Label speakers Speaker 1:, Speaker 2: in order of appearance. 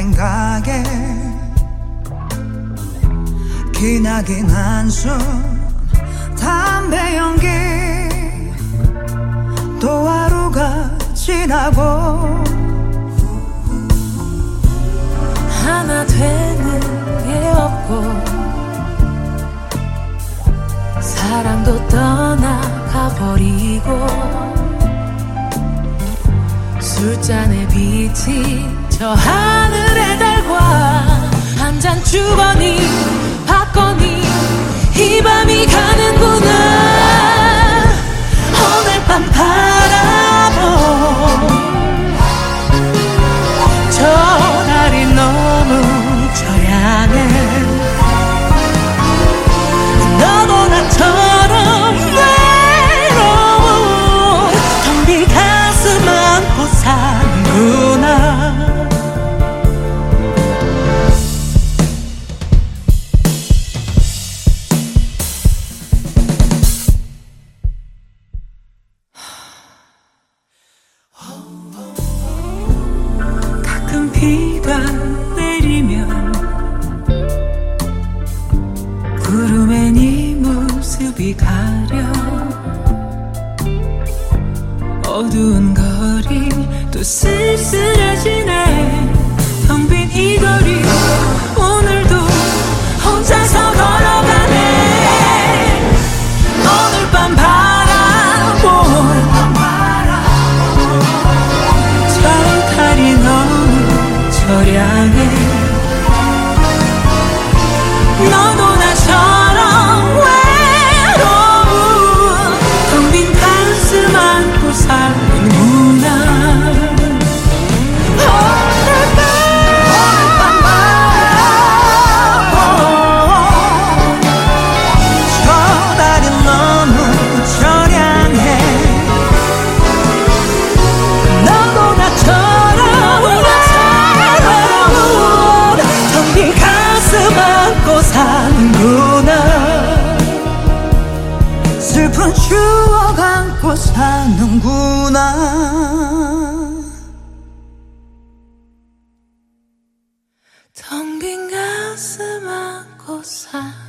Speaker 1: 생각에 기나긴 한숨 담배 연기 또 하루가 지나고
Speaker 2: 하나 되는 게 없고 사랑도 떠나가버리고 술잔에 비친 저 하늘의 달과 한 잔 주거니 받거니 이 밤이 가는구나. 오늘 밤 바라본 저 달이 너무 처량해. 너도 나처럼 외로운 텅 빈 가슴 안고 사는구나. 가끔 비가 내리면 구름에 네 모습이 가려 어두운 거리 또 쓸쓸해지네. 텅 빈 이 거리 오늘도 혼자서 걸어가네. 오늘 밤 바라본 저 달이 너무 처량해. 너도 나처럼 외로운 텅 빈 가슴 안고 사는구나. 오늘 밤 바라본 저 달이 너무 처량해. 너도 나처럼 외로운 텅 빈 가슴 안고 사는구나. 슬픈 추억 안고 사는구나. 텅 빈 가슴 안고 사